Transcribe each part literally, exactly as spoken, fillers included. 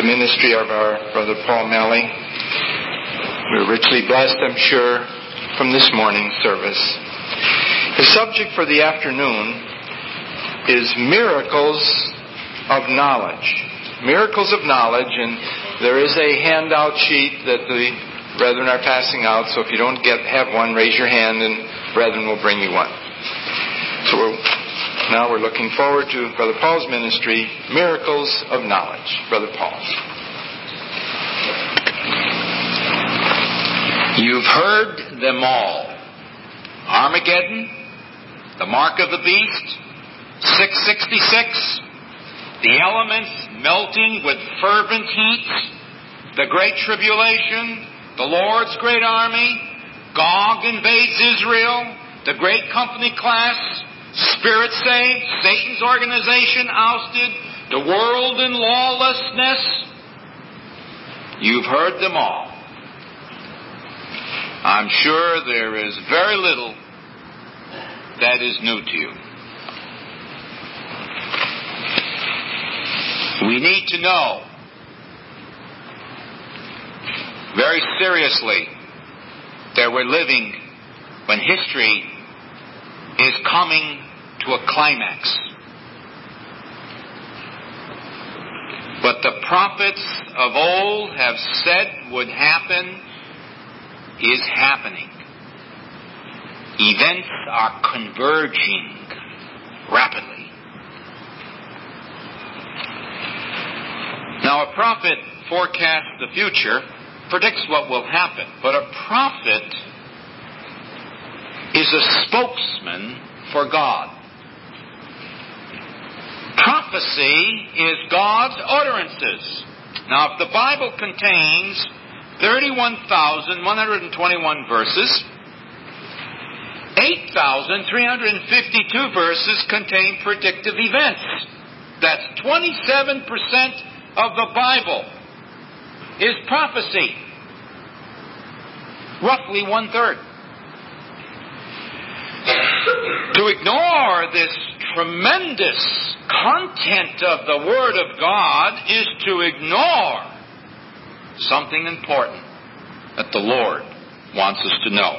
the ministry of our Brother Paul Malley. We're richly blessed, I'm sure, from this morning's service. The subject for the afternoon is miracles of knowledge. Miracles of knowledge, and there is a handout sheet that the brethren are passing out, so if you don't get have one, raise your hand and brethren will bring you one. So we're, now we're looking forward to Brother Paul's ministry, Miracles of Knowledge. Brother Paul. You've heard them all. Armageddon, the mark of the beast, six sixty-six, the elements melting with fervent heat, the great tribulation, the Lord's great army, Gog invades Israel, the great company class, spirit saved, Satan's organization ousted, the world in lawlessness. You've heard them all. I'm sure there is very little that is new to you. We need to know very seriously that we're living when history is coming to a climax. What the prophets of old have said would happen is happening. Events are converging rapidly. Now, a prophet forecasts the future, predicts what will happen, but a prophet is a spokesman for God. Prophecy is God's utterances. Now, if the Bible contains thirty-one thousand one hundred twenty-one verses, eight thousand three hundred fifty-two verses contain predictive events. That's twenty-seven percent of the Bible is prophecy. Roughly one-third. To ignore this tremendous content of the Word of God is to ignore something important that the Lord wants us to know.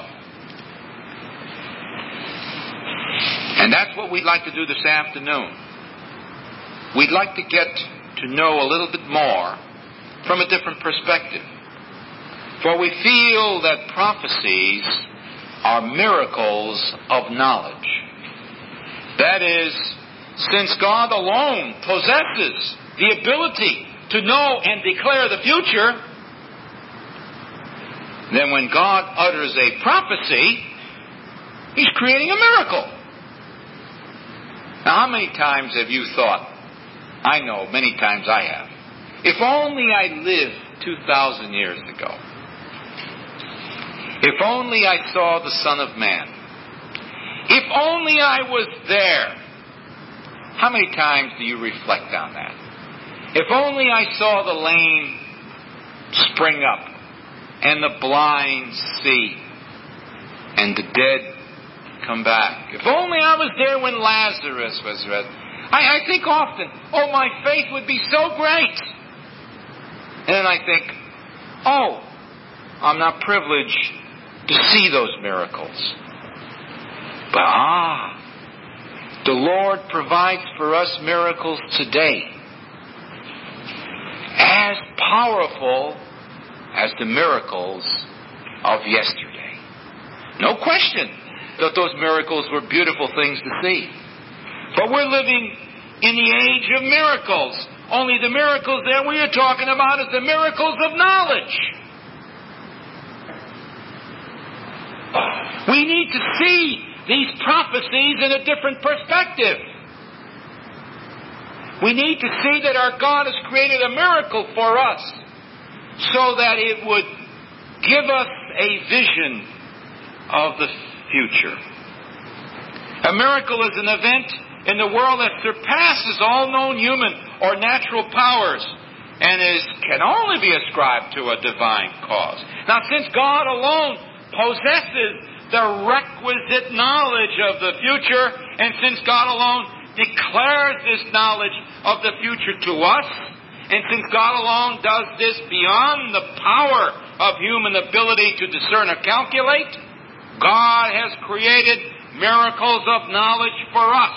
And that's what we'd like to do this afternoon. We'd like to get to know a little bit more from a different perspective. For we feel that prophecies are miracles of knowledge. That is, since God alone possesses the ability to know and declare the future, then when God utters a prophecy, He's creating a miracle. Now, how many times have you thought, I know many times I have, if only I lived two thousand years ago. If only I saw the Son of Man. If only I was there. How many times do you reflect on that? If only I saw the lame spring up and the blind see and the dead come back. If only I was there when Lazarus was resurrected. I, I think often, oh, my faith would be so great. And then I think, oh, I'm not privileged to see those miracles. But ah, the Lord provides for us miracles today as powerful as the miracles of yesterday. No question that those miracles were beautiful things to see. But we're living in the age of miracles. Only the miracles that we are talking about is the miracles of knowledge. We need to see these prophecies in a different perspective. We need to see that our God has created a miracle for us so that it would give us a vision of the future. A miracle is an event in the world that surpasses all known human or natural powers and is can only be ascribed to a divine cause. Now, since God alone possesses the requisite knowledge of the future, and since God alone declares this knowledge of the future to us, And since God alone does this beyond the power of human ability to discern or calculate, God has created miracles of knowledge for us.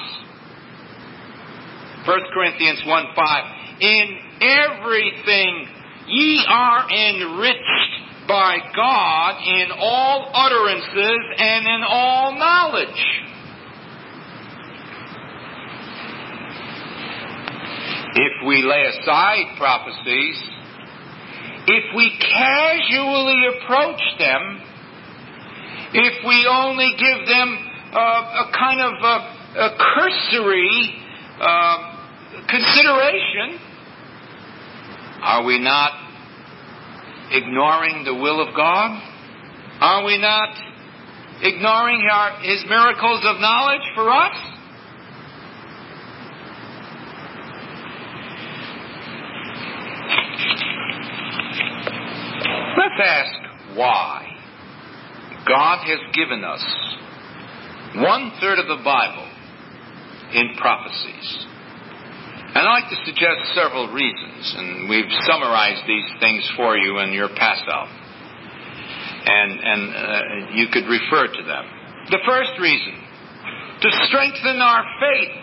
First Corinthians one five. In everything ye are enriched by God in all utterances and in all knowledge. If we lay aside prophecies, if we casually approach them, if we only give them uh, a kind of a, a cursory uh, consideration, are we not ignoring the will of God? Are we not ignoring our, His miracles of knowledge for us? Let's ask why God has given us one third of the Bible in prophecies. And I'd like to suggest several reasons, and we've summarized these things for you in your pass-out. And, and uh, you could refer to them. The first reason, to strengthen our faith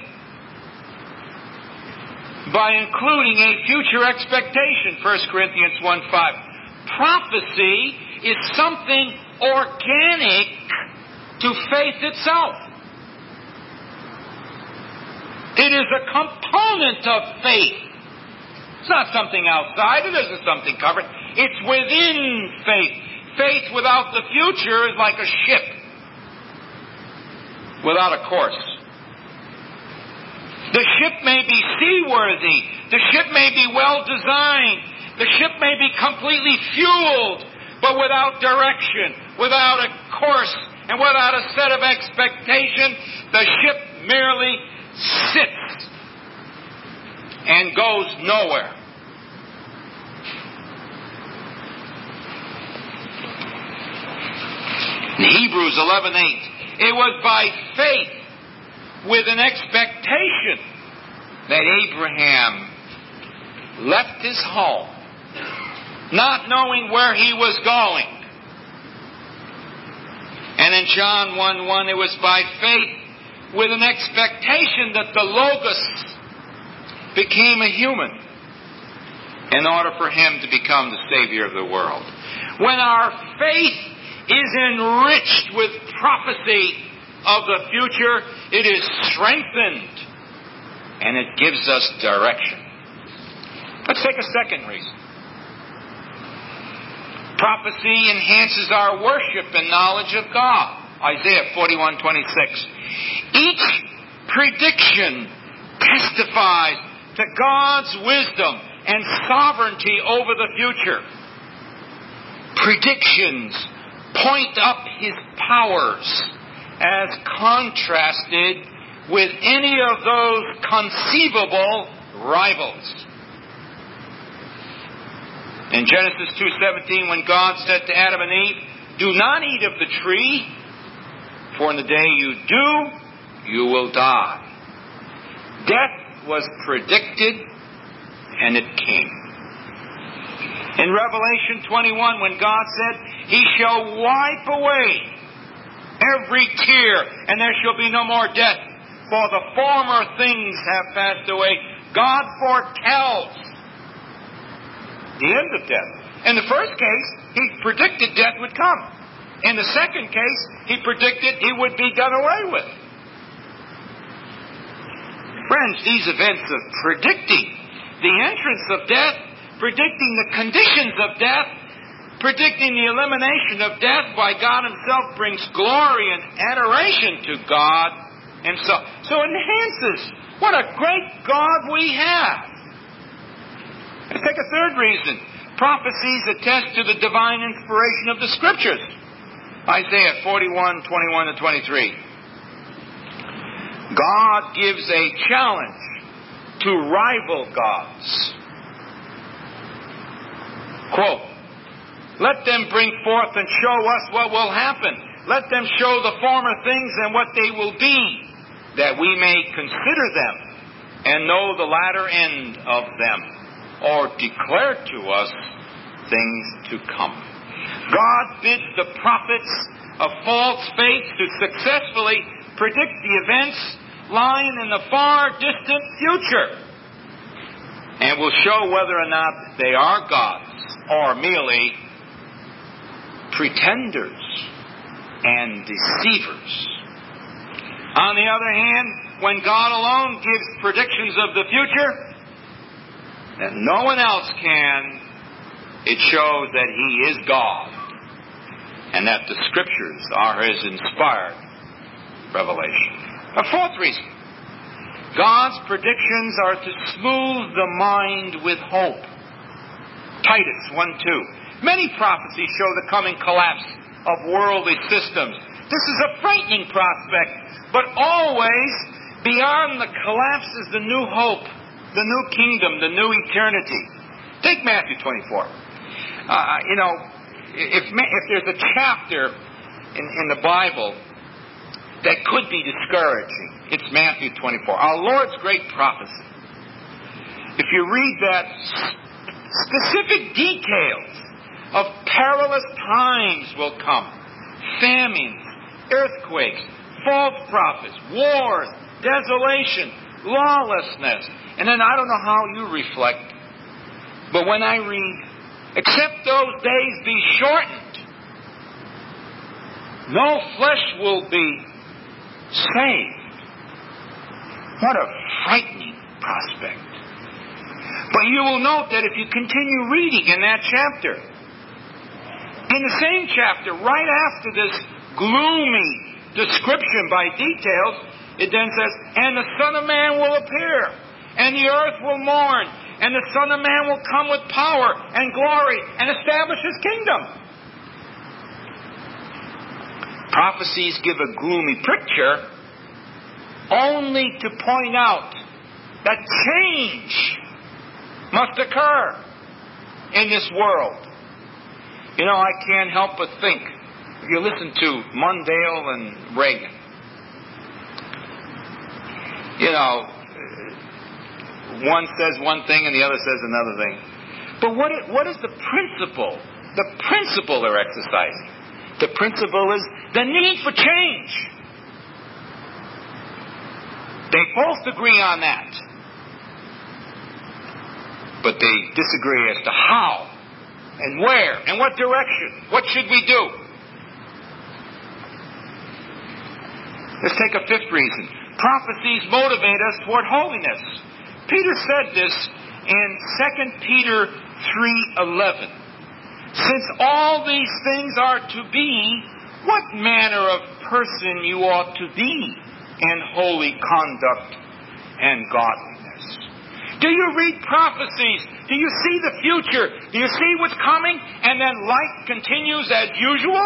by including a future expectation, First Corinthians one five. Prophecy is something organic to faith itself. It is a component of faith. It's not something outside. It isn't something covered. It's within faith. Faith without the future is like a ship without a course. The ship may be seaworthy. The ship may be well designed. The ship may be completely fueled, but without direction, without a course, and without a set of expectation, the ship merely sits and goes nowhere. In Hebrews eleven eight, it was by faith with an expectation that Abraham left his home, not knowing where he was going. And in John one one, it was by faith with an expectation that the Logos became a human in order for Him to become the Savior of the world. When our faith is enriched with prophecy of the future, it is strengthened and it gives us direction. Let's take a second reason. Prophecy enhances our worship and knowledge of God. Isaiah forty-one twenty-six. Each prediction testifies to God's wisdom and sovereignty over the future. Predictions point up His powers as contrasted with any of those conceivable rivals. In Genesis two seventeen, when God said to Adam and Eve, "Do not eat of the tree, for in the day you do, you will die." Death was predicted, and it came. In Revelation twenty-one, when God said, "He shall wipe away every tear, and there shall be no more death, for the former things have passed away," God foretells the end of death. In the first case, He predicted death would come. In the second case, He predicted it would be done away with. Friends, these events of predicting the entrance of death, predicting the conditions of death, predicting the elimination of death by God Himself brings glory and adoration to God Himself. So it enhances. What a great God we have. Let's take a third reason. Prophecies attest to the divine inspiration of the Scriptures. Isaiah forty-one twenty-one to twenty-three. God gives a challenge to rival gods. Quote, "Let them bring forth and show us what will happen. Let them show the former things and what they will be, that we may consider them and know the latter end of them." or declare to us things to come. God bids the prophets of false faith to successfully predict the events lying in the far distant future, and will show whether or not they are gods or merely pretenders and deceivers. On the other hand, when God alone gives predictions of the future that no one else can, it shows that He is God and that the Scriptures are His inspired revelation. A fourth reason. God's predictions are to smooth the mind with hope. Titus one two. Many prophecies show the coming collapse of worldly systems. This is a frightening prospect, but always beyond the collapse is the new hope, the new kingdom, the new eternity. Take Matthew twenty-four. Uh, you know, if, if there's a chapter in, in the Bible that could be discouraging, it's Matthew twenty-four. Our Lord's great prophecy. If you read that, specific details of perilous times will come. Famines, earthquakes, false prophets, wars, desolation, lawlessness. And then I don't know how you reflect, but when I read, except those days be shortened, no flesh will be saved. What a frightening prospect. But you will note that if you continue reading in that chapter, in the same chapter, right after this gloomy description by details, it then says, and the Son of Man will appear, and the earth will mourn, and the Son of Man will come with power and glory and establish His kingdom. Prophecies give a gloomy picture only to point out that change must occur in this world. You know, I can't help but think, if you listen to Mondale and Reagan, you know, one says one thing and the other says another thing. But what is, what is the principle? The principle they're exercising. The principle is the need for change. They both agree on that. But they disagree as to how and where and what direction. What should we do? Let's take a fifth reason. Prophecies motivate us toward holiness. Peter said this in Second Peter three eleven. Since all these things are to be, what manner of person you ought to be in holy conduct and godliness. Do you read prophecies? Do you see the future? Do you see what's coming? And then life continues as usual?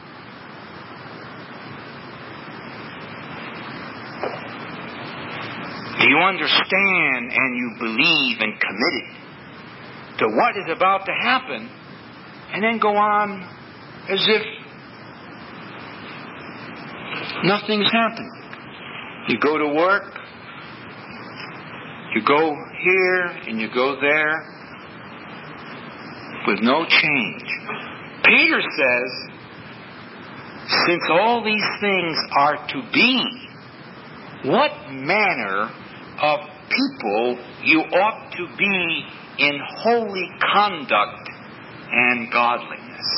Do you understand and you believe and committed to what is about to happen, and then go on as if nothing's happened? You go to work, you go here and you go there with no change. Peter says, since all these things are to be, what manner of people you ought to be in holy conduct and godliness.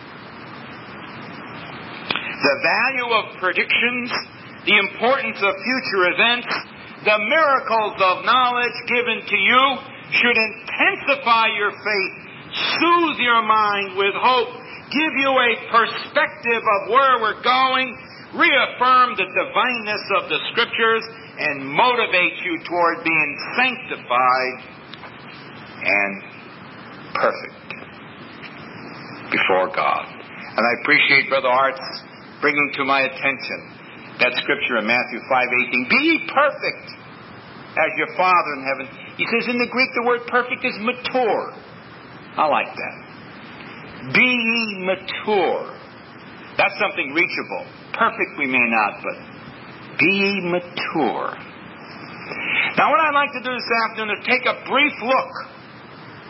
The value of predictions, the importance of future events, the miracles of knowledge given to you should intensify your faith, soothe your mind with hope, give you a perspective of where we're going, reaffirm the divineness of the Scriptures, and motivate you toward being sanctified and perfect before God. And I appreciate Brother Art's bringing to my attention that scripture in Matthew five eighteen. Be ye perfect as your Father in heaven. He says in the Greek the word perfect is mature. I like that. Be ye mature. That's something reachable. Perfect we may not, but be ye mature. Now what I'd like to do this afternoon is take a brief look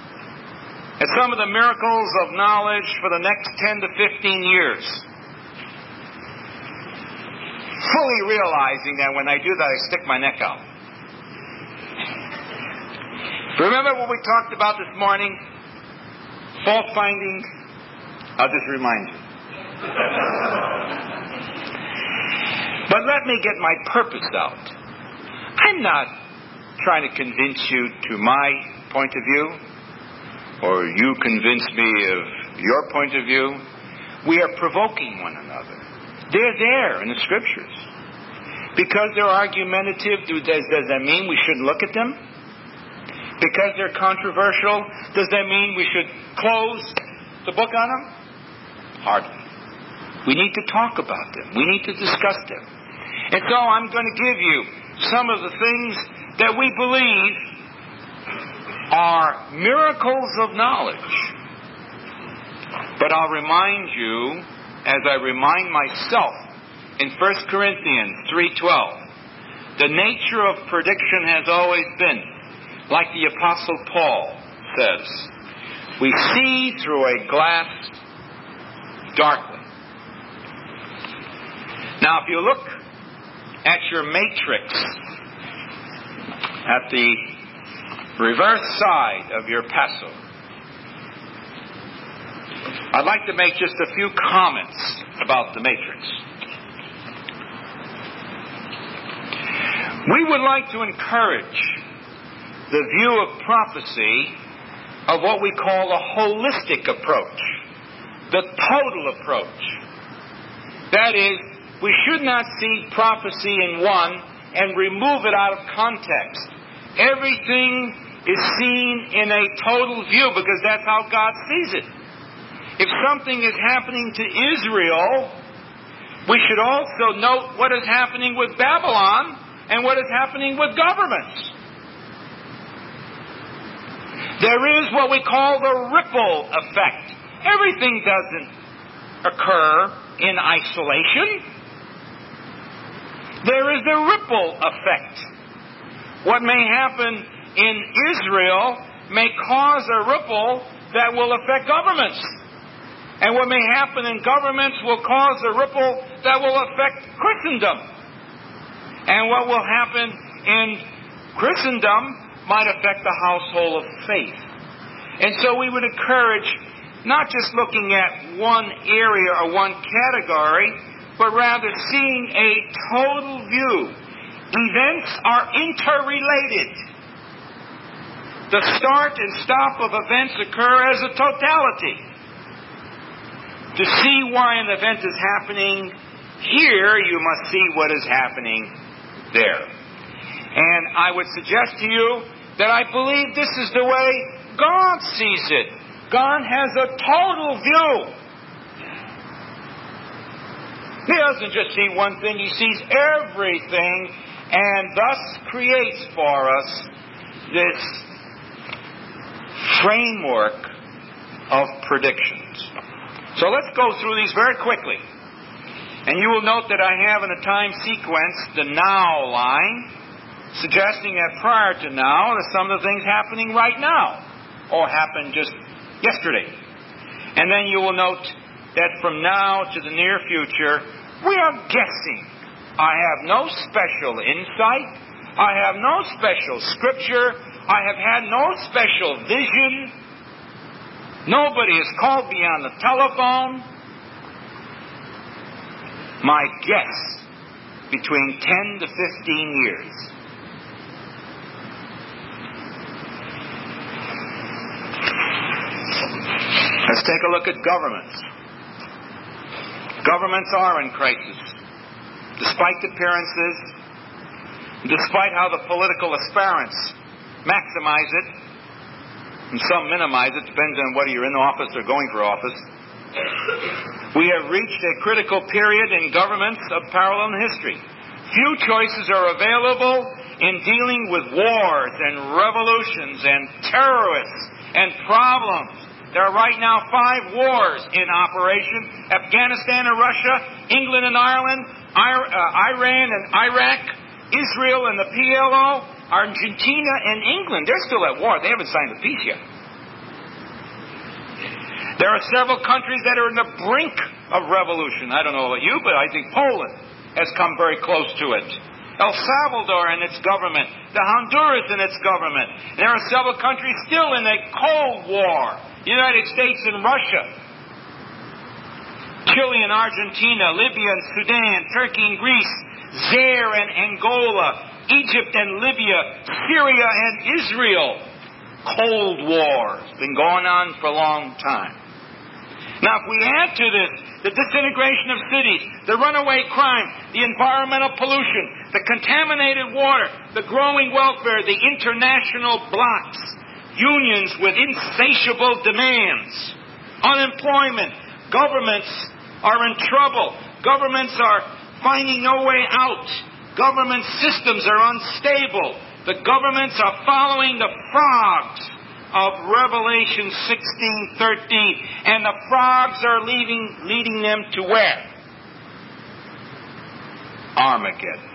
at some of the miracles of knowledge for the next ten to fifteen years, fully realizing that when I do that, I stick my neck out. Remember what we talked about this morning? Fault finding. I'll just remind you. But let me get my purpose out. I'm not trying to convince you to my point of view, or you convince me of your point of view. We are provoking one another. They're there in the Scriptures. Because they're argumentative, does, does that mean we shouldn't look at them? Because they're controversial, does that mean we should close the book on them? Hardly. We need to talk about them. We need to discuss them. And so I'm going to give you some of the things that we believe are miracles of knowledge. But I'll remind you, as I remind myself, in First Corinthians three twelve, the nature of prediction has always been, like the Apostle Paul says, we see through a glass darkly. Now, if you look at your matrix, at the reverse side of your Passover, I'd like to make just a few comments about the matrix. We would like to encourage the view of prophecy of what we call a holistic approach, the total approach. That is, we should not see prophecy in one and remove it out of context. Everything is seen in a total view because that's how God sees it. If something is happening to Israel, we should also note what is happening with Babylon and what is happening with governments. There is what we call the ripple effect. Everything doesn't occur in isolation. There is the ripple effect. What may happen in Israel may cause a ripple that will affect governments. And what may happen in governments will cause a ripple that will affect Christendom. And what will happen in Christendom might affect the household of faith. And so we would encourage not just looking at one area or one category, but rather seeing a total view. Events are interrelated. The start and stop of events occur as a totality. To see why an event is happening here, you must see what is happening there. And I would suggest to you that I believe this is the way God sees it. God has a total view. He doesn't just see one thing, He sees everything, and thus creates for us this framework of predictions. So let's go through these very quickly. And you will note that I have in a time sequence the now line, suggesting that prior to now, there's some of the things happening right now, or happened just yesterday. And then you will note that from now to the near future, we are guessing. I have no special insight. I have no special scripture. I have had no special vision. Nobody has called me on the telephone. My guess, between ten to fifteen years. Let's take a look at governments. Governments are in crisis. Despite appearances, despite how the political aspirants maximize it, and some minimize it, depends on whether you're in office or going for office. We have reached a critical period in governments of parallel history. Few choices are available in dealing with wars and revolutions and terrorists and problems. There are right now five wars in operation: Afghanistan and Russia, England and Ireland, Iran and Iraq, Israel and the P L O, Argentina and England. They're still at war. They haven't signed the peace yet. There are several countries that are in the brink of revolution. I don't know about you, but I think Poland has come very close to it. El Salvador and its government. The Honduras and its government. There are several countries still in a Cold War. The United States and Russia. Chile and Argentina. Libya and Sudan. Turkey and Greece. Zaire and Angola. Egypt and Libya. Syria and Israel. Cold War. It's been going on for a long time. Now, if we add to this the disintegration of cities, the runaway crime, the environmental pollution, the contaminated water, the growing welfare, the international blocs, unions with insatiable demands, unemployment, governments are in trouble, governments are finding no way out, government systems are unstable, the governments are following the frogs of Revelation sixteen thirteen, and the frogs are leading, leading them to where? Armageddon.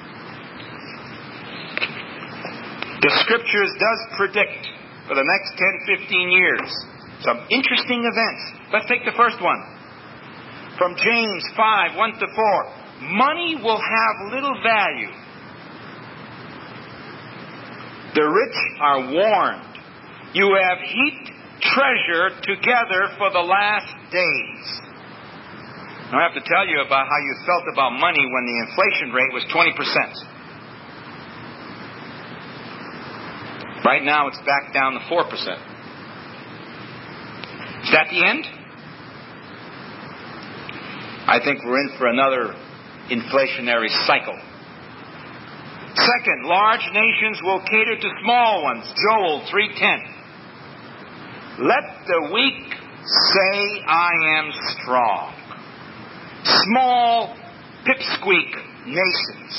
The Scriptures does predict for the next ten, fifteen years some interesting events. Let's take the first one. From James five, one to four. Money will have little value. The rich are warned. You have heaped treasure together for the last days. Now, I have to tell you about how you felt about money when the inflation rate was twenty percent. Right now, it's back down to four percent. Is that the end? I think we're in for another inflationary cycle. Second, large nations will cater to small ones. Joel three ten. Let the weak say, I am strong. Small, pipsqueak nations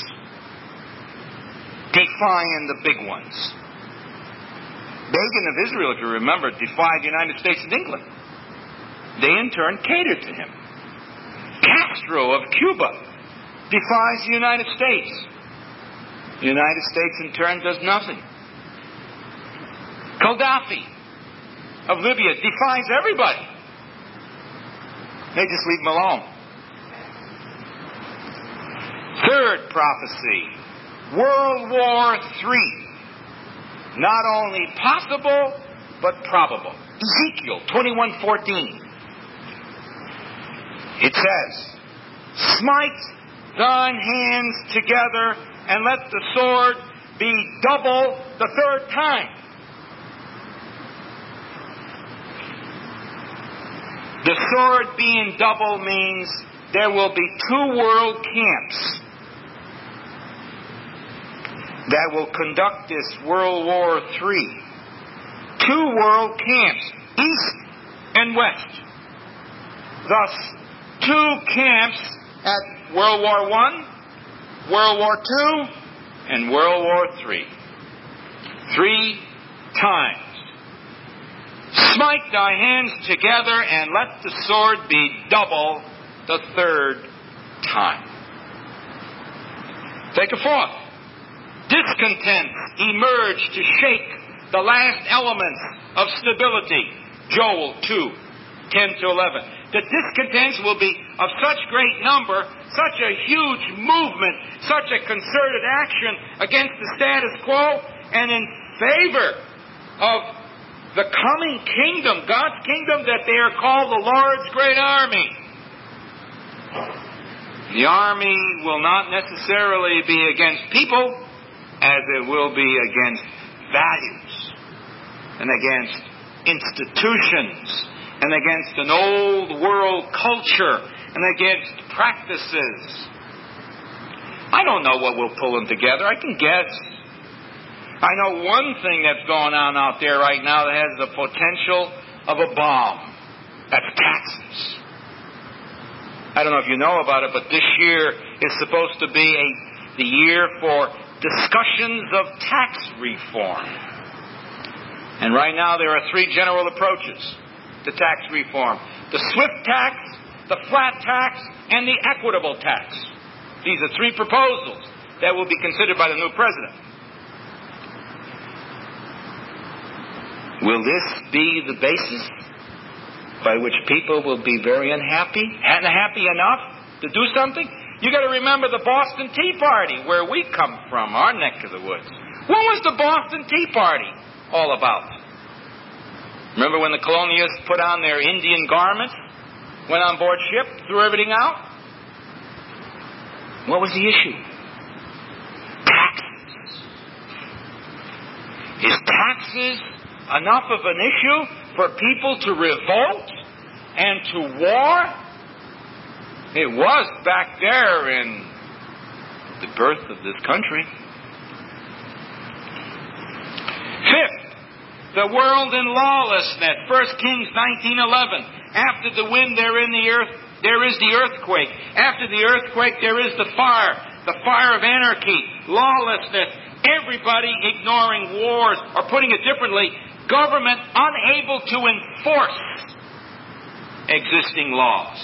defying the big ones. Begin of Israel, if you remember, defied the United States and England. They in turn catered to him. Castro of Cuba defies the United States. The United States in turn does nothing. Gaddafi of Libya defies everybody. They just leave him alone. Third prophecy, World War Three. Not only possible, but probable. Ezekiel twenty-one fourteen. It says, smite thine hands together and let the sword be double the third time. The sword being double means there will be two world camps that will conduct this World War Three. Two world camps, east and west. Thus, two camps at World War One, World War Two, and World War Three. Three times. Smite thy hands together and let the sword be double the third time. Take a fourth. Discontents emerge to shake the last elements of stability. Joel two, ten to eleven. The discontents will be of such great number, such a huge movement, such a concerted action against the status quo and in favor of the coming kingdom, God's kingdom, that they are called the Lord's great army. The army will not necessarily be against people, as it will be against values and against institutions and against an old world culture and against practices. I don't know what will pull them together. I can guess. I know one thing that's going on out there right now that has the potential of a bomb. That's taxes. I don't know if you know about it, but this year is supposed to be a, the year for discussions of tax reform. And right now there are three general approaches to tax reform. The swift tax, the flat tax, and the equitable tax. These are three proposals that will be considered by the new president. Will this be the basis by which people will be very unhappy, unhappy enough to do something. You got to remember the Boston Tea Party, where we come from, our neck of the woods. What was the Boston Tea Party all about? Remember when the colonialists put on their Indian garments, went on board ship, threw everything out? What was the issue? Taxes. Is taxes enough of an issue for people to revolt and to war? It was back there in the birth of this country. Fifth, the world in lawlessness. First Kings nineteen eleven. After the wind there in the earth, there is the earthquake. After the earthquake, there is the fire. The fire of anarchy, lawlessness, everybody ignoring wars, or putting it differently, government unable to enforce existing laws.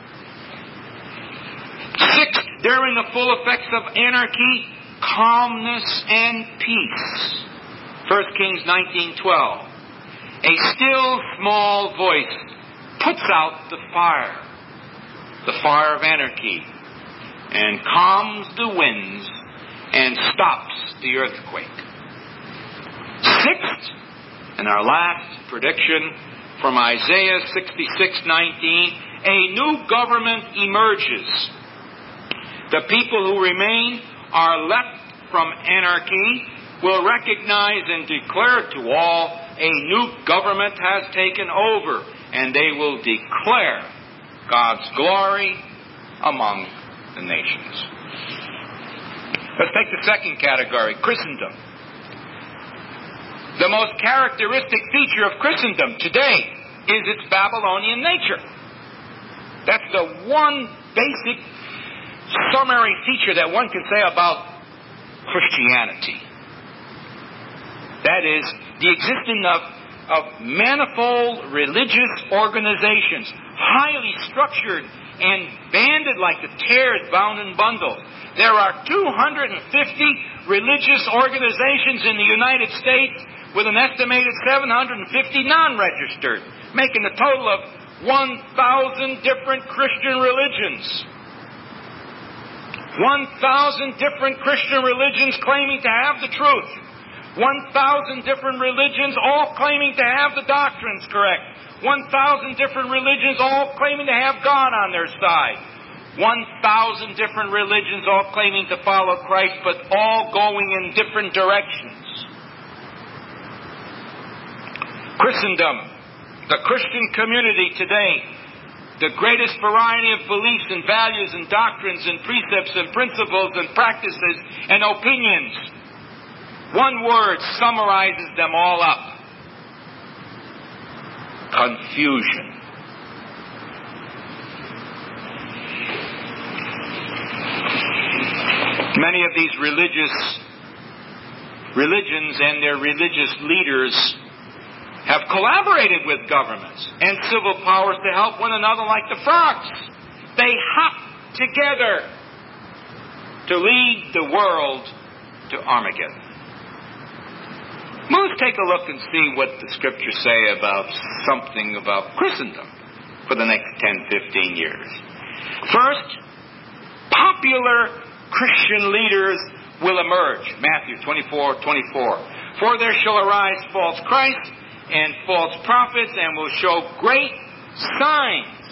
Sixth, during the full effects of anarchy, calmness and peace. First Kings nineteen twelve. A still small voice puts out the fire, the fire of anarchy, and calms the winds and stops the earthquake. Sixth, and our last prediction from Isaiah sixty-six nineteen, a new government emerges. The people who remain are left from anarchy, will recognize and declare to all a new government has taken over, and they will declare God's glory among the nations. Let's take the second category, Christendom. The most characteristic feature of Christendom today is its Babylonian nature. That's the one basic summary feature that one can say about Christianity. That is, the existence of, of manifold religious organizations, highly structured and banded like the tares bound in bundles. There are two hundred fifty religious organizations in the United States with an estimated seven hundred fifty non-registered, making a total of one thousand different Christian religions. one thousand different Christian religions claiming to have the truth. one thousand different religions all claiming to have the doctrines correct. one thousand different religions all claiming to have God on their side. one thousand different religions all claiming to follow Christ, but all going in different directions. Christendom, the Christian community today, the greatest variety of beliefs and values and doctrines and precepts and principles and practices and opinions. One word summarizes them all up. Confusion. Many of these religious religions and their religious leaders have collaborated with governments and civil powers to help one another like the frogs. They hop together to lead the world to Armageddon. Well, let's take a look and see what the Scriptures say about something about Christendom for the next ten, fifteen years. First, popular Christian leaders will emerge. Matthew twenty-four twenty-four. For there shall arise false Christs and false prophets, and will show great signs.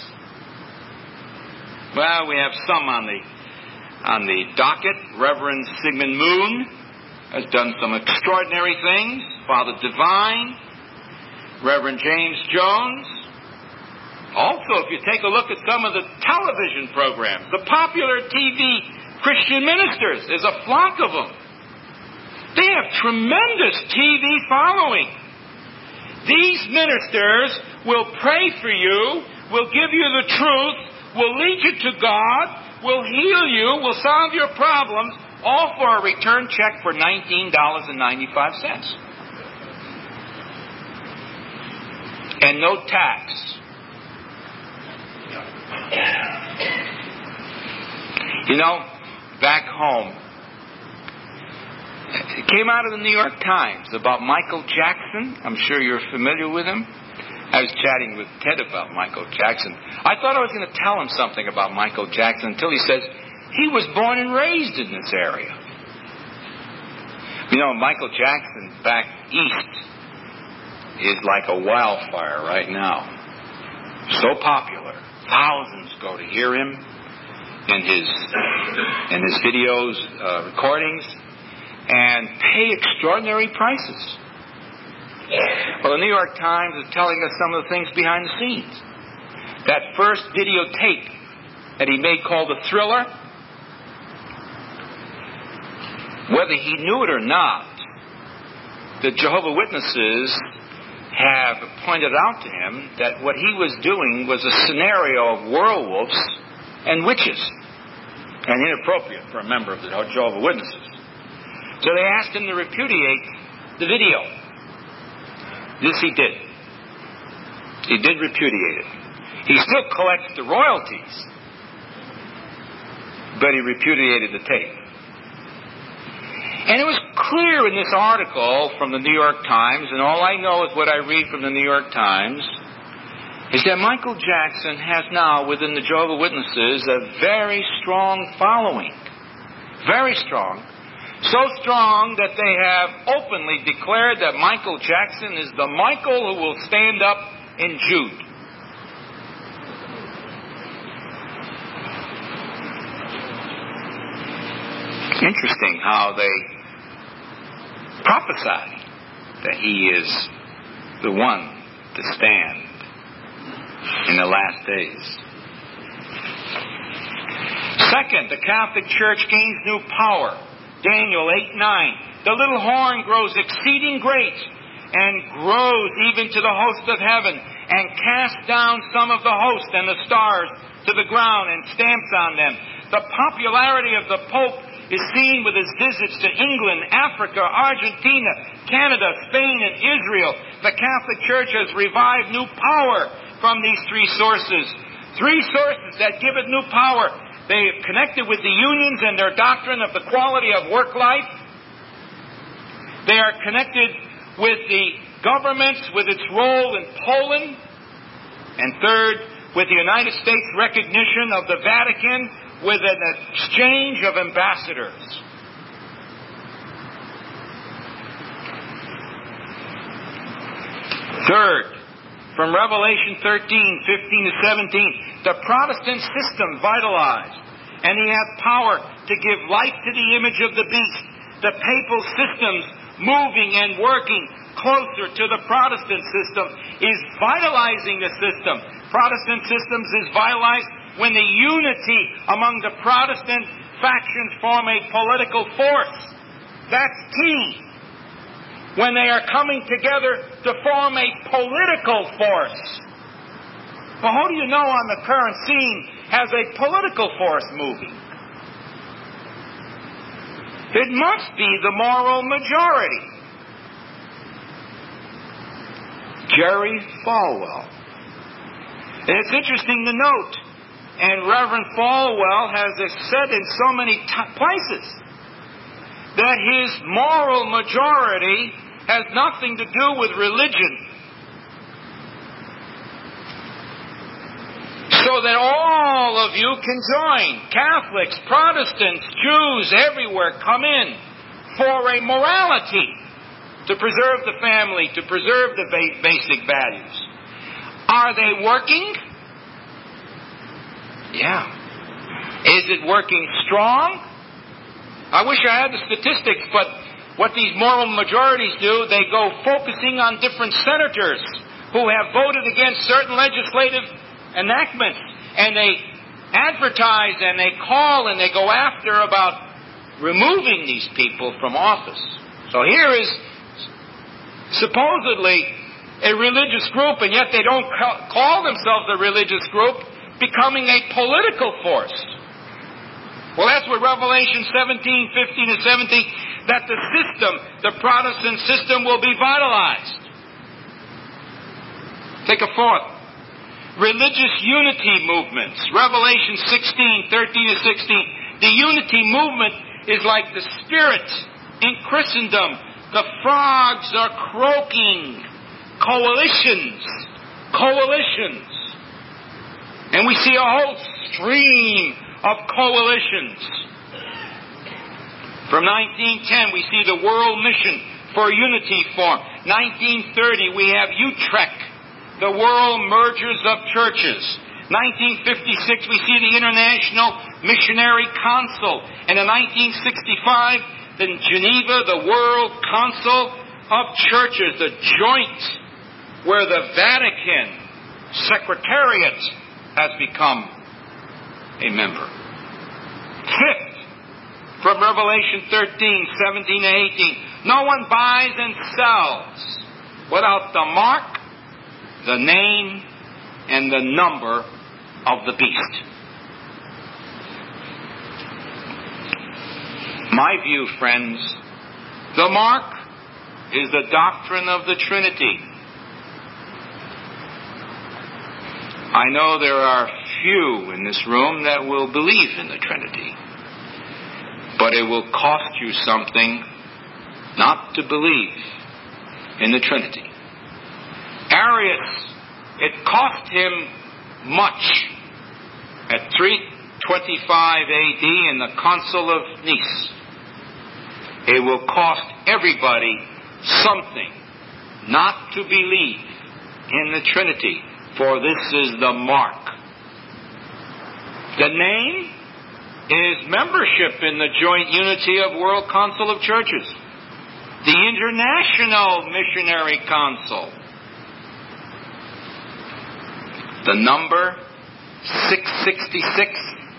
Well, we have some on the on the docket. Reverend Sigmund Moon has done some extraordinary things. Father Divine, Reverend James Jones. Also, if you take a look at some of the television programs, the popular T V Christian ministers, there's a flock of them. They have tremendous T V following. These ministers will pray for you, will give you the truth, will lead you to God, will heal you, will solve your problems, all for a return check for nineteen dollars and ninety-five cents. And no tax. You know, back home, it came out of the New York Times about Michael Jackson. I'm sure you're familiar with him. I was chatting with Ted about Michael Jackson. I thought I was going to tell him something about Michael Jackson until he says he was born and raised in this area. You know, Michael Jackson back east is like a wildfire right now. So popular. Thousands go to hear him in his in his videos, uh, recordings, and pay extraordinary prices. Well, the New York Times is telling us some of the things behind the scenes. That first videotape that he made called The Thriller, whether he knew it or not, the Jehovah's Witnesses have pointed out to him that what he was doing was a scenario of werewolves and witches, and inappropriate for a member of the Jehovah's Witnesses. So they asked him to repudiate the video. This he did. He did repudiate it. He still collects the royalties, but he repudiated the tape. And it was clear in this article from the New York Times, and all I know is what I read from the New York Times, is that Michael Jackson has now within the Jehovah's Witnesses a very strong following. Very strong. So strong that they have openly declared that Michael Jackson is the Michael who will stand up in Jude. Interesting how they prophesy that he is the one to stand in the last days. Second, the Catholic Church gains new power. Daniel eight nine. The little horn grows exceeding great and grows even to the host of heaven and casts down some of the host and the stars to the ground and stamps on them. The popularity of the Pope is seen with his visits to England, Africa, Argentina, Canada, Spain, and Israel. The Catholic Church has revived new power from these three sources. Three sources that give it new power. They have connected with the unions and their doctrine of the quality of work life. They are connected with the governments, with its role in Poland. And third, with the United States recognition of the Vatican with an exchange of ambassadors. Third, from Revelation thirteen, fifteen to seventeen, the Protestant system vitalized, and he hath power to give life to the image of the beast. The papal systems moving and working closer to the Protestant system is vitalizing the system. Protestant systems is vitalized when the unity among the Protestant factions form a political force. That's key. When they are coming together to form a political force. Well, who do you know on the current scene has a political force moving? It must be the moral majority. Jerry Falwell. And it's interesting to note, and Reverend Falwell has said in so many t- places, that his moral majority has nothing to do with religion. So that all of you can join. Catholics, Protestants, Jews, everywhere come in for a morality to preserve the family, to preserve the ba- basic values. Are they working? Yeah. Is it working strong? I wish I had the statistics, but what these moral majorities do, they go focusing on different senators who have voted against certain legislative enactments, and they advertise and they call and they go after about removing these people from office. So here is supposedly a religious group, and yet they don't call themselves a religious group, becoming a political force. Well, that's what Revelation seventeen, fifteen, and seventeen, that the system, the Protestant system, will be vitalized. Take a fourth. Religious unity movements. Revelation sixteen, thirteen, and sixteen. The unity movement is like the Spirit in Christendom. The frogs are croaking. Coalitions coalitions. And we see a whole stream of coalitions. From nineteen ten, we see the World Mission for Unity formed. nineteen thirty, we have Utrecht, the World Mergers of Churches. nineteen fifty-six, we see the International Missionary Council. And in nineteen sixty-five, in Geneva, the World Council of Churches, the joint where the Vatican Secretariat has become a member. Fifth, from Revelation thirteen, seventeen, and eighteen, no one buys and sells without the mark, the name, and the number of the beast. My view, friends, the mark is the doctrine of the Trinity. I know there are few in this room that will believe in the Trinity, but it will cost you something not to believe in the Trinity. Arius, it cost him much at three twenty-five A D in the Council of Nice. It will cost everybody something not to believe in the Trinity, for this is the mark. The name is membership in the joint unity of World Council of Churches, the International Missionary Council. The number six sixty-six.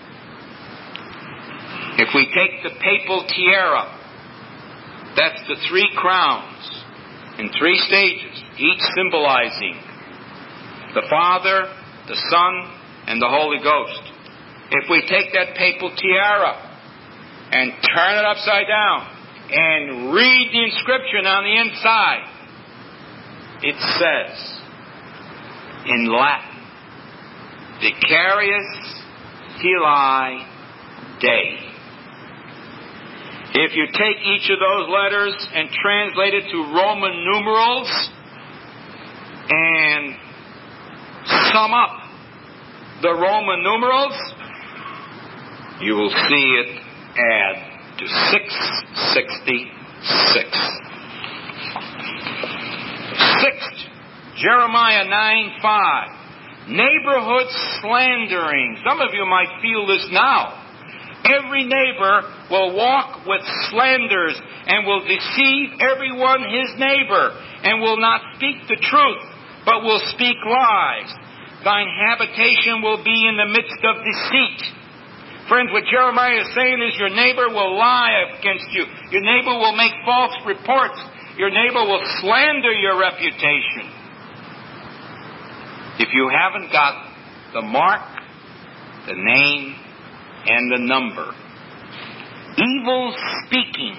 If we take the papal tiara, that's the three crowns in three stages, each symbolizing the Father, the Son, and the Holy Ghost. If we take that papal tiara and turn it upside down and read the inscription on the inside, it says in Latin, Vicarius Filii Dei. If you take each of those letters and translate it to Roman numerals and sum up the Roman numerals, you will see it add to six sixty-six. Sixth, Jeremiah nine five. Neighborhood slandering. Some of you might feel this now. Every neighbor will walk with slanders and will deceive everyone his neighbor and will not speak the truth, but will speak lies. Thine habitation will be in the midst of deceit. Friends, what Jeremiah is saying is your neighbor will lie against you. Your neighbor will make false reports. Your neighbor will slander your reputation. If you haven't got the mark, the name, and the number, evil speaking,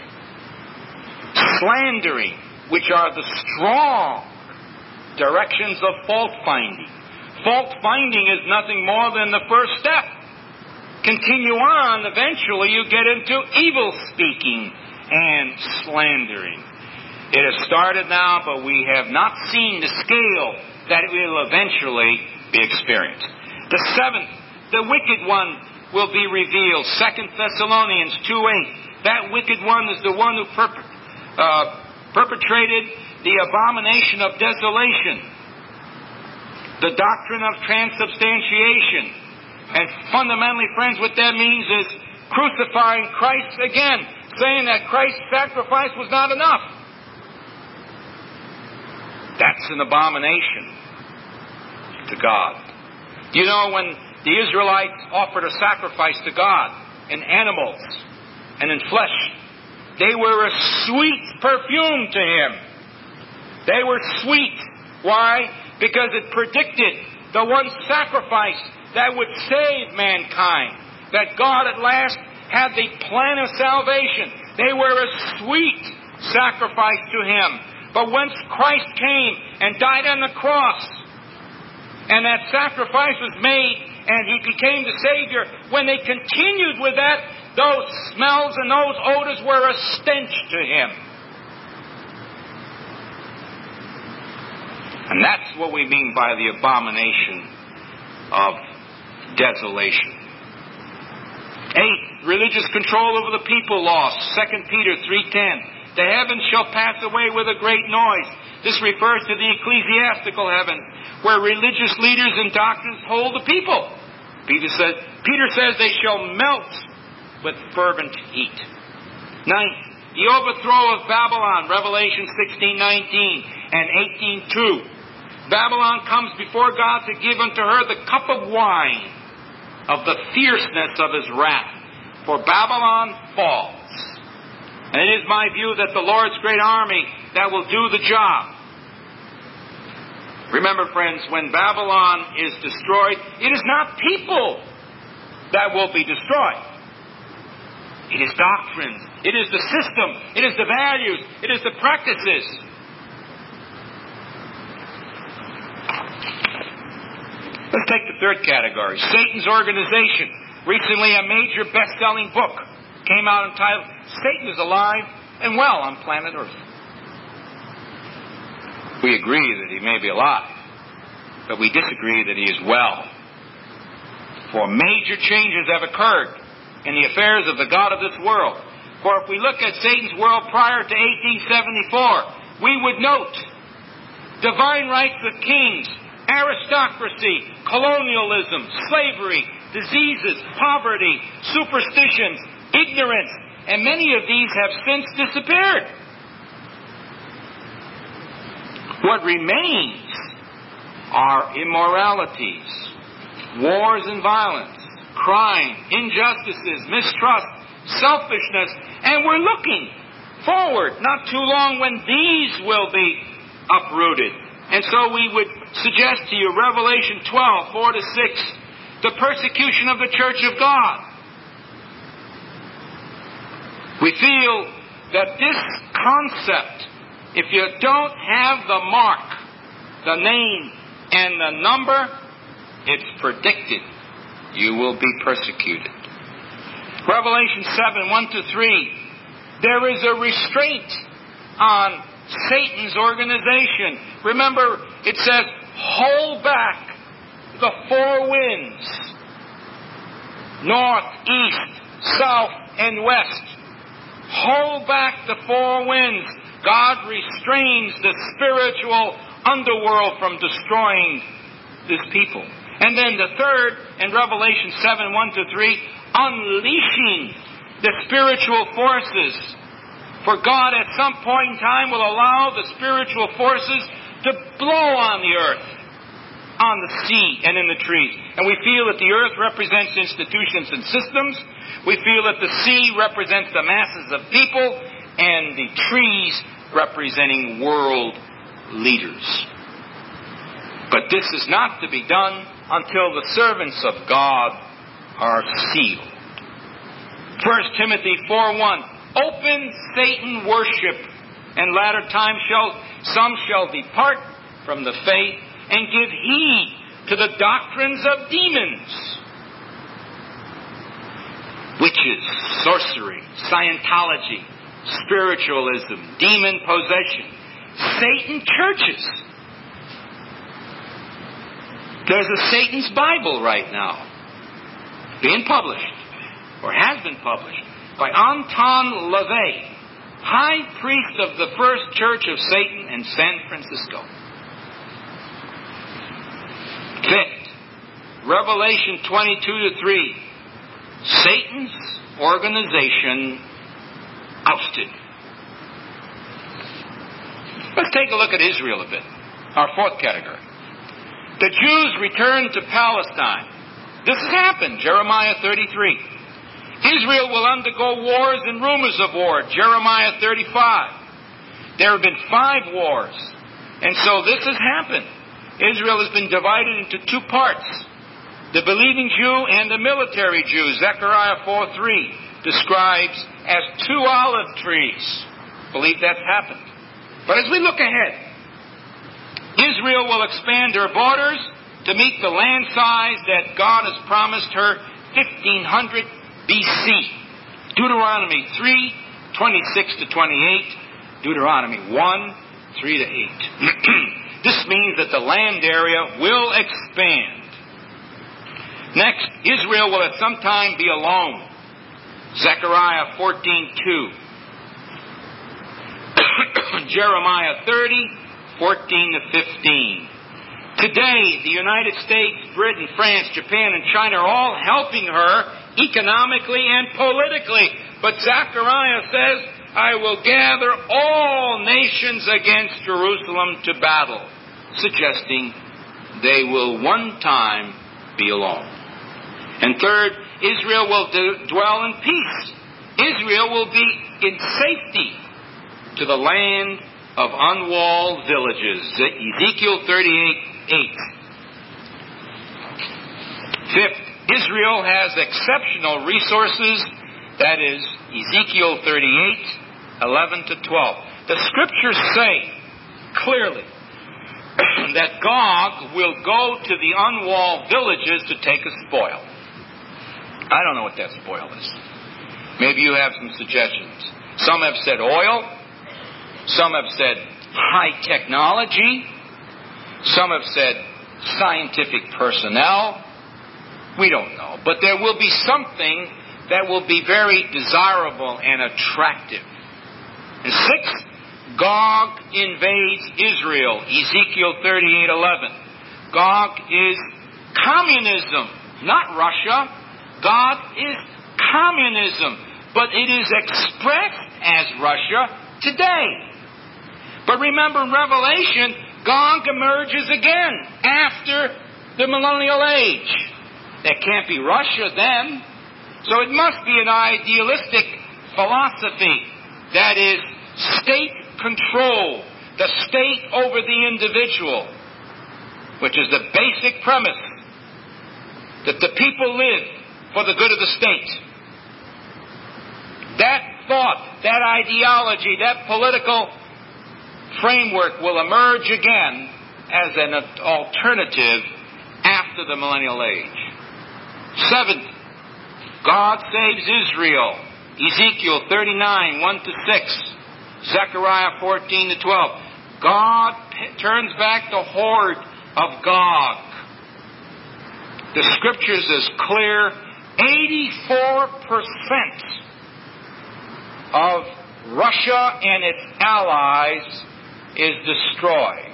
slandering, which are the strong directions of fault finding. Fault finding is nothing more than the first step. Continue on, eventually you get into evil speaking and slandering. It has started now, but we have not seen the scale that it will eventually be experienced. The seventh, the wicked one will be revealed. Second Thessalonians two eight. That wicked one is the one who perp- uh, perpetrated the abomination of desolation, the doctrine of transubstantiation. And fundamentally, friends, what that means is crucifying Christ again, saying that Christ's sacrifice was not enough. That's an abomination to God. You know, when the Israelites offered a sacrifice to God in animals and in flesh, they were a sweet perfume to Him. They were sweet. Why? Because it predicted the one sacrifice that would save mankind. That God at last had the plan of salvation. They were a sweet sacrifice to Him. But once Christ came and died on the cross, and that sacrifice was made, and He became the Savior, when they continued with that, those smells and those odors were a stench to Him. And And that's what we mean by the abomination of desolation. Eight, religious control over the people lost. Second Peter three ten. The heavens shall pass away with a great noise. This refers to the ecclesiastical heaven, where religious leaders and doctrines hold the people. Peter says, Peter says they shall melt with fervent heat. Ninth, the overthrow of Babylon, Revelation sixteen nineteen and eighteen two. Babylon comes before God to give unto her the cup of wine of the fierceness of his wrath. For Babylon falls. And it is my view that the Lord's great army that will do the job. Remember, friends, when Babylon is destroyed, it is not people that will be destroyed. It is doctrines. It is the system. It is the values. It is the practices. Let's take the third category, Satan's organization. Recently, a major best-selling book came out entitled, Satan is Alive and Well on Planet Earth. We agree that he may be alive, but we disagree that he is well. For major changes have occurred in the affairs of the God of this world. For if we look at Satan's world prior to eighteen seventy-four, we would note divine rights of kings, aristocracy, colonialism, slavery, diseases, poverty, superstitions, ignorance, and many of these have since disappeared. What remains are immoralities, wars and violence, crime, injustices, mistrust, selfishness, and we're looking forward not too long when these will be uprooted. And so we would suggest to you Revelation twelve, four to six, the persecution of the church of God. We feel that this concept, if you don't have the mark, the name, and the number, it's predicted you will be persecuted. Revelation seven, one to three, there is a restraint on Satan's organization. Remember, it says, hold back the four winds, north, east, south, and west. Hold back the four winds. God restrains the spiritual underworld from destroying this people. And then the third, in Revelation seven, one to three, unleashing the spiritual forces. For God at some point in time will allow the spiritual forces to blow on the earth, on the sea, and in the trees. And we feel that the earth represents institutions and systems. We feel that the sea represents the masses of people, and the trees representing world leaders. But this is not to be done until the servants of God are sealed. First Timothy four one, open Satan worship, and latter times shall some shall depart from the faith and give heed to the doctrines of demons, witches, sorcery, Scientology, spiritualism, demon possession, Satan churches. There's a Satan's Bible right now, being published, or has been published, by Anton LaVey, high priest of the First Church of Satan in San Francisco. Fifth, Revelation twenty-two to three, Satan's organization ousted. Let's take a look at Israel a bit, our fourth category. The Jews returned to Palestine. This has happened, Jeremiah thirty-three. Israel will undergo wars and rumors of war, Jeremiah thirty-five. There have been five wars, and so this has happened. Israel has been divided into two parts, the believing Jew and the military Jew. Zechariah four three describes as two olive trees. I believe that's happened. But as we look ahead, Israel will expand her borders to meet the land size that God has promised her, fifteen hundred B C. Deuteronomy three, twenty-six to twenty-eight. Deuteronomy one, three to eight. This means that the land area will expand. Next, Israel will at some time be alone. Zechariah fourteen two. Jeremiah thirty, fourteen to fifteen. Today, the United States, Britain, France, Japan, and China are all helping her economically and politically. But Zechariah says, I will gather all nations against Jerusalem to battle, suggesting they will one time be alone. And third, Israel will do, dwell in peace. Israel will be in safety to the land of unwalled villages. Ezekiel thirty-eight eight. Fifth, Israel has exceptional resources. That is Ezekiel thirty-eight eleven to twelve. The scriptures say clearly that Gog will go to the unwalled villages to take a spoil. I don't know what that spoil is. Maybe you have some suggestions. Some have said oil. Some have said high technology. Some have said scientific personnel. We don't know. But there will be something that will be very desirable and attractive. And sixth, Gog invades Israel. Ezekiel thirty-eight eleven. Gog is communism, not Russia. Gog is communism, but it is expressed as Russia today. But remember in Revelation, Gog emerges again after the millennial age. That can't be Russia then. So it must be an idealistic philosophy. That is state control, the state over the individual, which is the basic premise that the people live for the good of the state. That thought, that ideology, that political framework will emerge again as an alternative after the millennial age. Seventh, God saves Israel. Ezekiel thirty-nine one to six. Zechariah fourteen to twelve. God p- turns back the horde of Gog. The scriptures is clear. eighty-four percent of Russia and its allies is destroyed.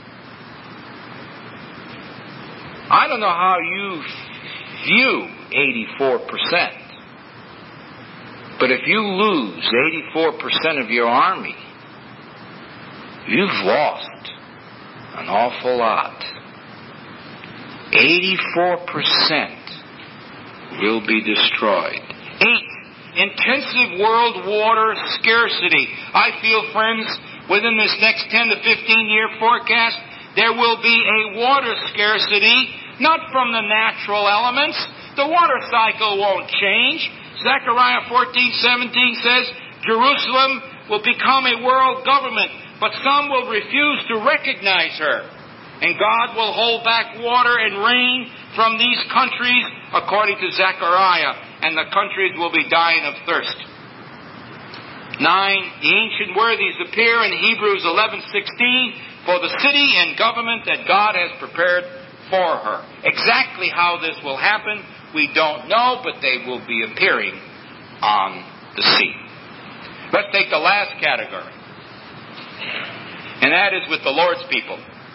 I don't know how you view eighty-four percent. But if you lose eighty-four percent of your army, you've lost an awful lot. eighty-four percent will be destroyed. Eight, intensive world water scarcity. I feel, friends, within this next ten to fifteen year forecast, there will be a water scarcity, not from the natural elements. The water cycle won't change. Zechariah fourteen seventeen says, Jerusalem will become a world government, but some will refuse to recognize her. And God will hold back water and rain from these countries, according to Zechariah, and the countries will be dying of thirst. Nine, the ancient worthies appear in Hebrews eleven sixteen for the city and government that God has prepared for her. Exactly how this will happen, we don't know, but they will be appearing on the scene. Let's take the last category, and that is with the Lord's people.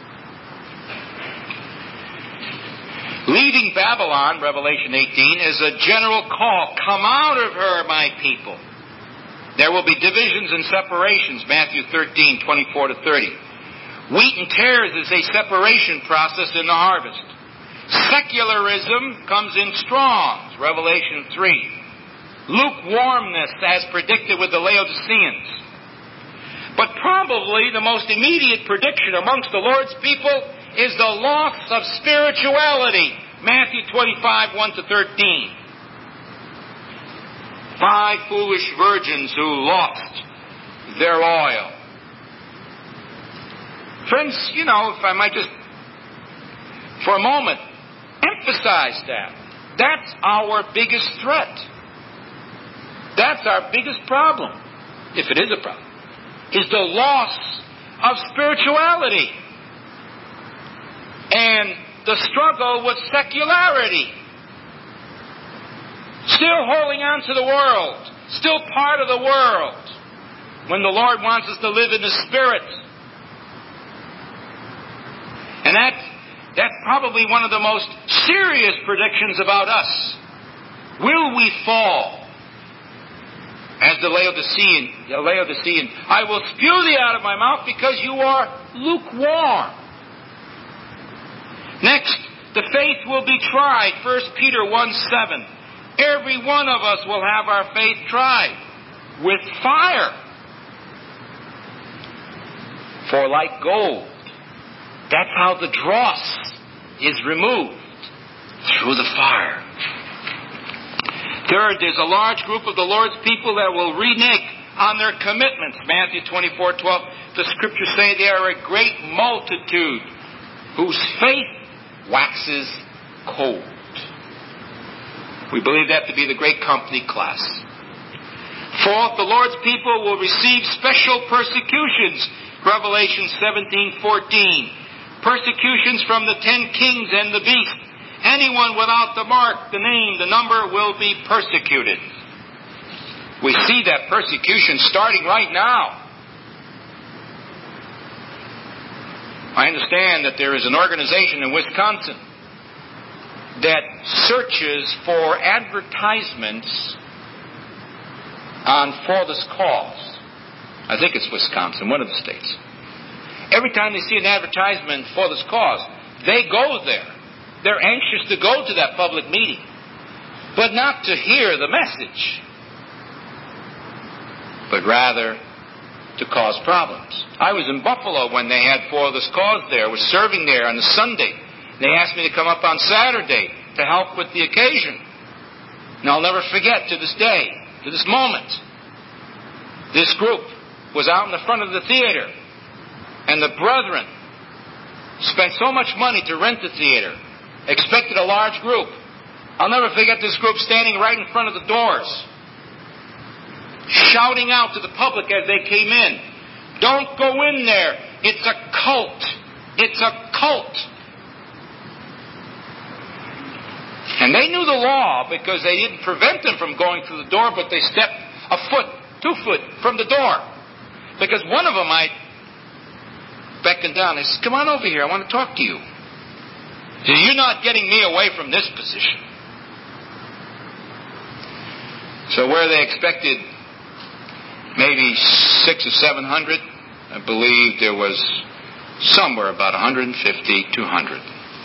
Leaving Babylon, Revelation eighteen, is a general call. Come out of her, my people. There will be divisions and separations, Matthew thirteen twenty-four to thirty. Wheat and tares is a separation process in the harvest. Secularism comes in Strong's, Revelation three. Lukewarmness, as predicted with the Laodiceans. But probably the most immediate prediction amongst the Lord's people is the loss of spirituality. Matthew twenty-five one to thirteen. Five foolish virgins who lost their oil. Friends, you know, if I might just, for a moment, emphasize that. That's our biggest threat. That's our biggest problem, if it is a problem, is the loss of spirituality. and the struggle with secularity. Still holding on to the world, still part of the world, when the Lord wants us to live in the Spirit. And that, that's probably one of the most serious predictions about us. Will we fall? As the Laodicean, the Laodicean, I will spew thee out of my mouth because you are lukewarm. Next, the faith will be tried. First Peter one seven. Every one of us will have our faith tried with fire. For like gold, that's how the dross is removed, through the fire. Third, there's a large group of the Lord's people that will renege on their commitments. Matthew twenty-four twelve. The Scriptures say they are a great multitude whose faith waxes cold. We believe that to be the great company class. Fourth, the Lord's people will receive special persecutions. Revelation seventeen fourteen. Persecutions from the ten kings and the beast. Anyone without the mark, the name, the number will be persecuted. We see that persecution starting right now. I understand that there is an organization in Wisconsin that searches for advertisements on For This Cause. I think it's Wisconsin, one of the states. Every time they see an advertisement for this cause, they go there. They're anxious to go to that public meeting, but not to hear the message, but rather to cause problems. I was in Buffalo when they had For This Cause there. I was serving there on a Sunday. They asked me to come up on Saturday to help with the occasion. And I'll never forget to this day, to this moment, this group was out in the front of the theater, and the brethren spent so much money to rent the theater, expected a large group. I'll never forget this group standing right in front of the doors, shouting out to the public as they came in, "Don't go in there. It's a cult. It's a cult." And they knew the law because they didn't prevent them from going through the door, but they stepped a foot, two foot from the door. Because one of them, I beckoned down. I said, "Come on over here. I want to talk to you." He said, "You're not getting me away from this position." So where they expected maybe six or seven hundred, I believe there was somewhere about one hundred fifty, two hundred.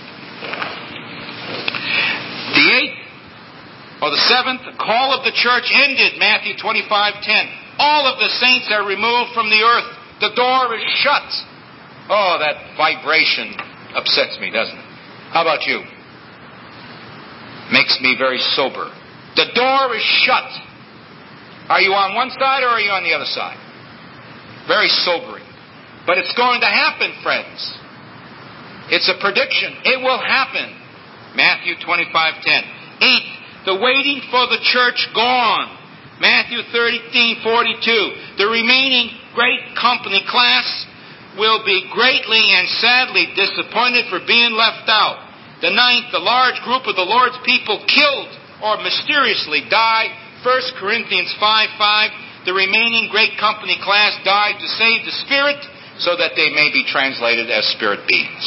The eighth or the seventh call of the church ended, Matthew twenty-five ten. All of the saints are removed from the earth. The door is shut. Oh, that vibration upsets me, doesn't it? How about you? Makes me very sober. The door is shut. Are you on one side or are you on the other side? Very sobering. But it's going to happen, friends. It's a prediction. It will happen. Matthew twenty-five ten. Eight, the waiting for the church gone. Matthew thirteen forty-two. The remaining great company class will be greatly and sadly disappointed for being left out. The ninth, the large group of the Lord's people killed or mysteriously died. First Corinthians five five. The remaining great company class died to save the spirit so that they may be translated as spirit beings.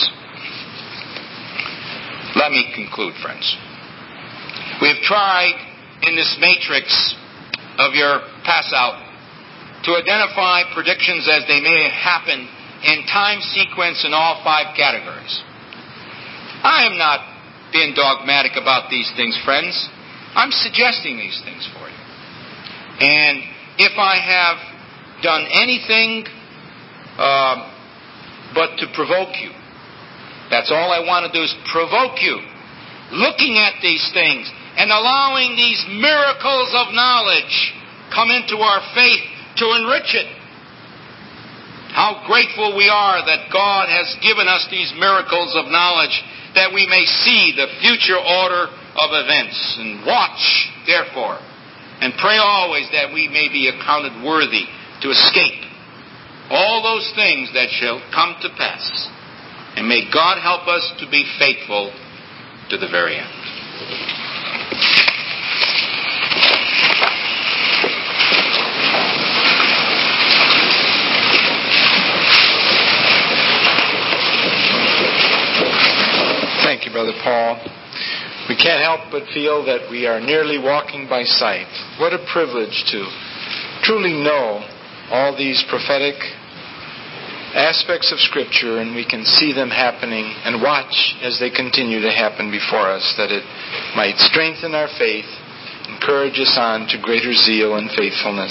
Let me conclude, friends. We have tried in this matrix of your pass out to identify predictions as they may happen in time sequence in all five categories. I am not being dogmatic about these things, friends. I'm suggesting these things for you. And if I have done anything uh, but to provoke you, that's all I want to do is provoke you, looking at these things and allowing these miracles of knowledge come into our faith to enrich it. How grateful we are that God has given us these miracles of knowledge that we may see the future order of events. And watch, therefore, and pray always that we may be accounted worthy to escape all those things that shall come to pass And may God help us to be faithful to the very end. Thank you, Brother Paul. We can't help but feel that we are nearly walking by sight. What a privilege to truly know all these prophetic aspects of Scripture, and we can see them happening and watch as they continue to happen before us, that it might strengthen our faith, encourage us on to greater zeal and faithfulness.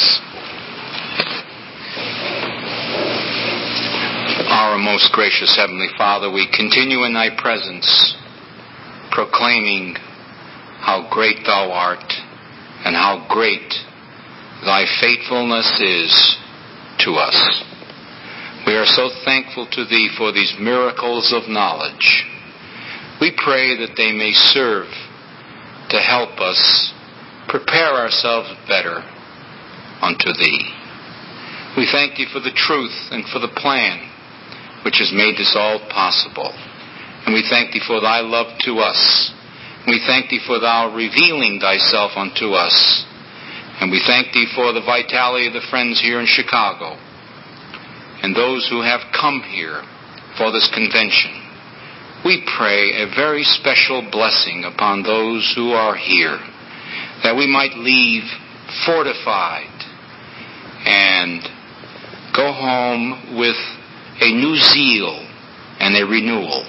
Our most gracious Heavenly Father, we continue in Thy presence, proclaiming how great Thou art and how great Thy faithfulness is to us. We are so thankful to Thee for these miracles of knowledge. We pray that they may serve to help us prepare ourselves better unto Thee. We thank Thee for the truth and for the plan which has made this all possible. And we thank Thee for Thy love to us. We thank Thee for Thou revealing Thyself unto us. And we thank Thee for the vitality of the friends here in Chicago and those who have come here for this convention. We pray a very special blessing upon those who are here, that we might leave fortified and go home with a new zeal and a renewal.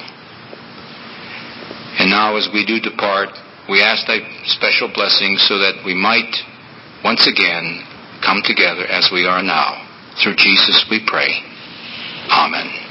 And now as we do depart, we ask Thy special blessing so that we might once again come together as we are now. Through Jesus we pray. Amen.